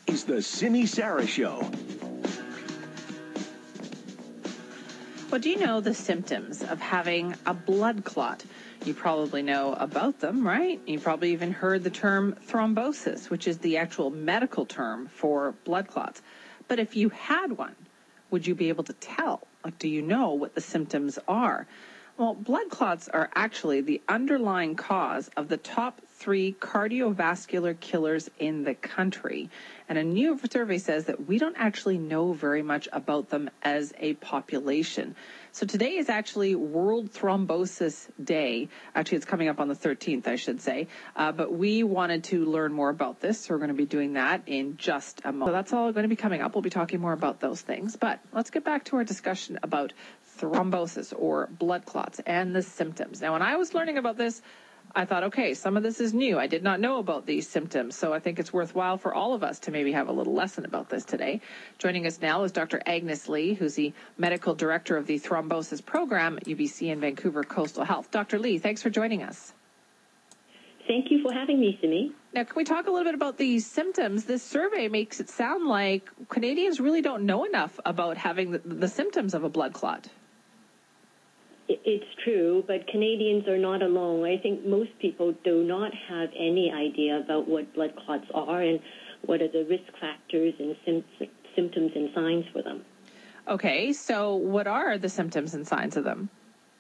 is the Simi Sara Show. Well, do you know the symptoms of having a blood clot? You probably know about them, right? You probably even heard the term thrombosis, which is the actual medical term for blood clots. But if you had one, would you be able to tell? Like, do you know what the symptoms are? Well, blood clots are actually the underlying cause of the top 3 cardiovascular killers in the country. And a new survey says that we don't actually know very much about them as a population. So today is actually World Thrombosis Day. Actually, it's coming up on the 13th, I should say. But we wanted to learn more about this, so we're going to be doing that in just a moment. So that's all going to be coming up. We'll be talking more about those things. But let's get back to our discussion about thrombosis or blood clots and the symptoms. Now, when I was learning about this, I thought, okay, some of this is new. I did not know about these symptoms, so I think it's worthwhile for all of us to maybe have a little lesson about this today. Joining us now is Dr. Agnes Lee, who's the medical director of the thrombosis program at UBC in Vancouver Coastal Health. Dr. Lee, thanks for joining us. Thank you for having me, Simi. Now, can we talk a little bit about these symptoms? This survey makes it sound like Canadians really don't know enough about having the symptoms of a blood clot. It's true, but Canadians are not alone. I think most people do not have any idea about what blood clots are and what are the risk factors and symptoms and signs for them. Okay, so what are the symptoms and signs of them?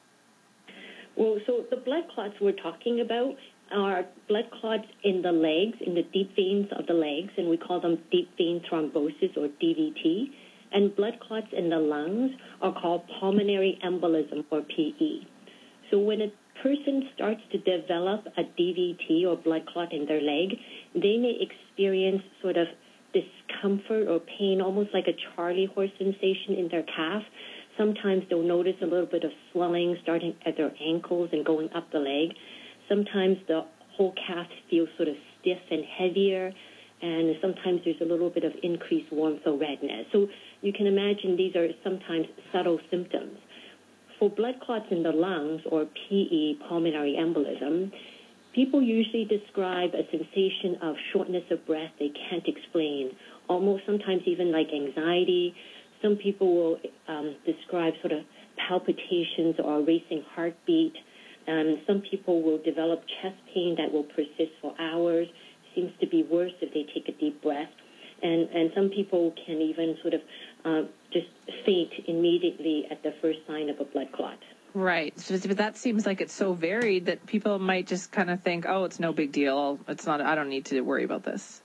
Well, so the blood clots we're talking about are blood clots in the legs, in the deep veins of the legs, and we call them deep vein thrombosis or DVT. And blood clots in the lungs are called pulmonary embolism, or PE. So when a person starts to develop a DVT or blood clot in their leg, they may experience sort of discomfort or pain, almost like a Charlie horse sensation in their calf. Sometimes they'll notice a little bit of swelling starting at their ankles and going up the leg. Sometimes the whole calf feels sort of stiff and heavier, and sometimes there's a little bit of increased warmth or redness. So you can imagine these are sometimes subtle symptoms. For blood clots in the lungs, or PE, pulmonary embolism, people usually describe a sensation of shortness of breath they can't explain, almost sometimes even like anxiety. Some people will describe sort of palpitations or a racing heartbeat. Some people will develop chest pain that will persist for hours. Seems to be worse if they take a deep breath. And some people can even sort of just faint immediately at the first sign of a blood clot. Right. But that seems like it's so varied that people might just kind of think, oh, it's no big deal. It's not, I don't need to worry about this.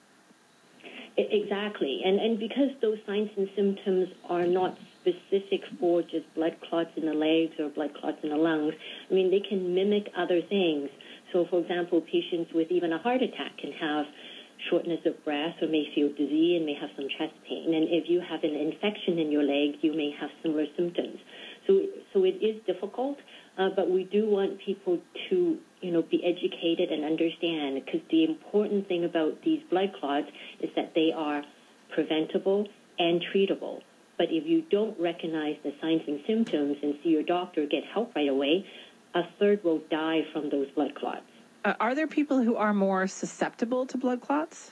Exactly. And because those signs and symptoms are not specific for just blood clots in the legs or blood clots in the lungs, I mean, they can mimic other things. So, for example, patients with even a heart attack can have shortness of breath or may feel dizzy and may have some chest pain. And if you have an infection in your leg, you may have similar symptoms. So it is difficult, but we do want people to, be educated and understand, because the important thing about these blood clots is that they are preventable and treatable. But if you don't recognize the signs and symptoms and see your doctor, get help right away, a third will die from those blood clots. Are there people who are more susceptible to blood clots?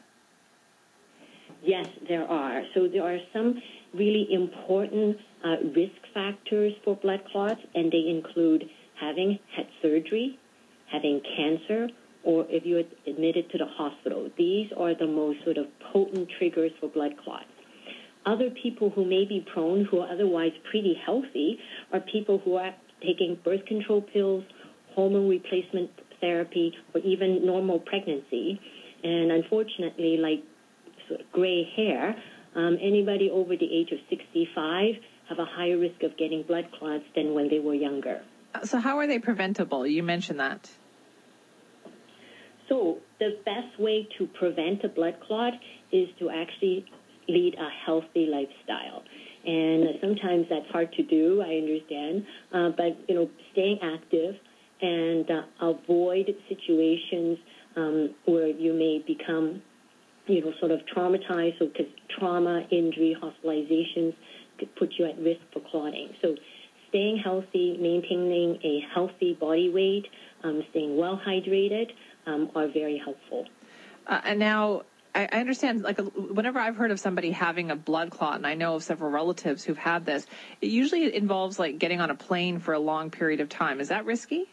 Yes, there are. So there are some really important risk factors for blood clots, and they include having had surgery, having cancer, or if you're admitted to the hospital. These are the most sort of potent triggers for blood clots. Other people who may be prone, who are otherwise pretty healthy, are people who are taking birth control pills, hormone replacement therapy, or even normal pregnancy. And unfortunately, like sort of gray hair, anybody over the age of 65 have a higher risk of getting blood clots than when they were younger. So how are they preventable? You mentioned that. So the best way to prevent a blood clot is to actually lead a healthy lifestyle. And sometimes that's hard to do, I understand, but, staying active and avoid situations where you may become, sort of traumatized, so because trauma, injury, hospitalizations could put you at risk for clotting. So staying healthy, maintaining a healthy body weight, staying well hydrated are very helpful. And now, I understand, like, whenever I've heard of somebody having a blood clot, and I know of several relatives who've had this, it usually involves, like, getting on a plane for a long period of time. Is that risky?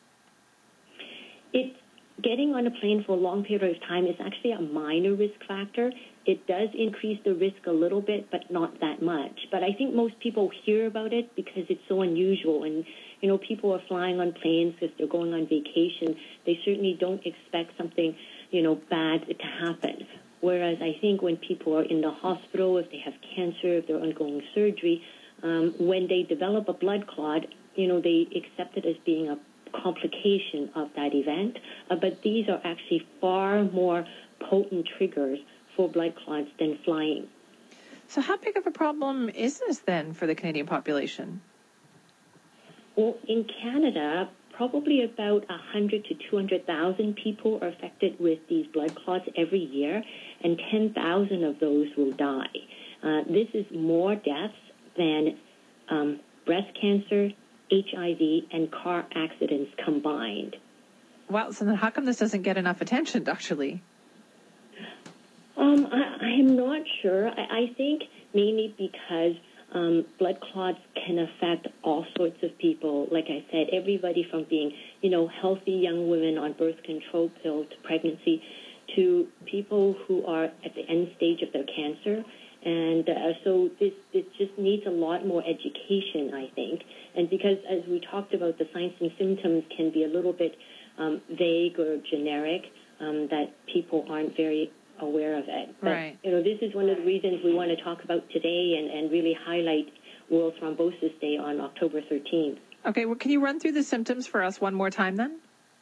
It's getting on a plane for a long period of time is actually a minor risk factor. It does increase the risk a little bit, but not that much. But I think most people hear about it because it's so unusual. And, you know, people are flying on planes because they're going on vacation. They certainly don't expect something, you know, bad to happen. Whereas I think when people are in the hospital, if they have cancer, if they're undergoing surgery, when they develop a blood clot, you know, they accept it as being a complication of that event. But these are actually far more potent triggers for blood clots than flying. So how big of a problem is this then for the Canadian population? Well, in Canada, probably about 100 to 200,000 people are affected with these blood clots every year, and 10,000 of those will die. This is more deaths than breast cancer, HIV, and car accidents combined. Wow, so then how come this doesn't get enough attention, Dr. Lee? I am not sure. I think mainly because blood clots can affect all sorts of people. Like I said, everybody from being, you know, healthy young women on birth control pill to pregnancy to people who are at the end stage of their cancer. And so this just needs a lot more education, I think. And because, as we talked about, the signs and symptoms can be a little bit vague or generic, that people aren't very aware of it. But, right. You know, this is one of the reasons we want to talk about today and really highlight World Thrombosis Day on October 13th. Okay, well, can you run through the symptoms for us one more time then?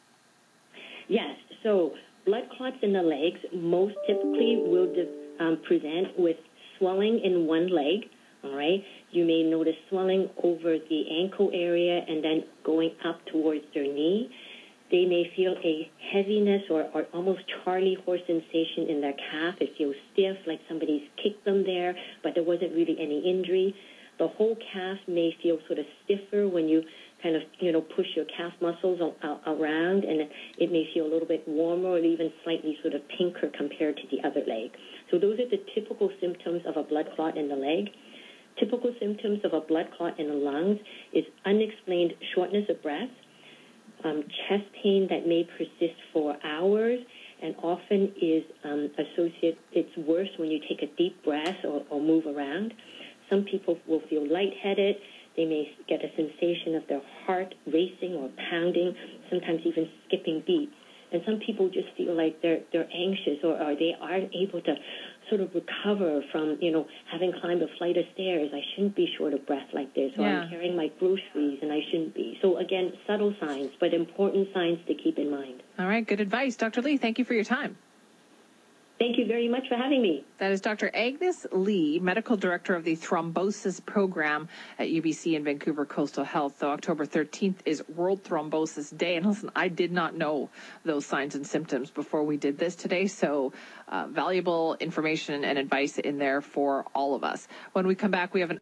Yes. So blood clots in the legs most typically will present with swelling in one leg, all right? You may notice swelling over the ankle area and then going up towards their knee. They may feel a heaviness or almost Charlie horse sensation in their calf. It feels stiff, like somebody's kicked them there, but there wasn't really any injury. The whole calf may feel sort of stiffer when you kind of, you know, push your calf muscles around, and it may feel a little bit warmer or even slightly sort of pinker compared to the other leg. So those are the typical symptoms of a blood clot in the leg. Typical symptoms of a blood clot in the lungs is unexplained shortness of breath, chest pain that may persist for hours, and often is associated, it's worse when you take a deep breath or move around. Some people will feel lightheaded. They may get a sensation of their heart racing or pounding, sometimes even skipping beats. And some people just feel like they're anxious or they aren't able to sort of recover from, you know, having climbed a flight of stairs. I shouldn't be short of breath like this, or I'm carrying my groceries and I shouldn't be. So, again, subtle signs, but important signs to keep in mind. All right, good advice. Dr. Lee, thank you for your time. Thank you very much for having me. That is Dr. Agnes Lee, Medical Director of the Thrombosis Program at UBC and Vancouver Coastal Health. So October 13th is World Thrombosis Day. And listen, I did not know those signs and symptoms before we did this today. So valuable information and advice in there for all of us. When we come back, we have an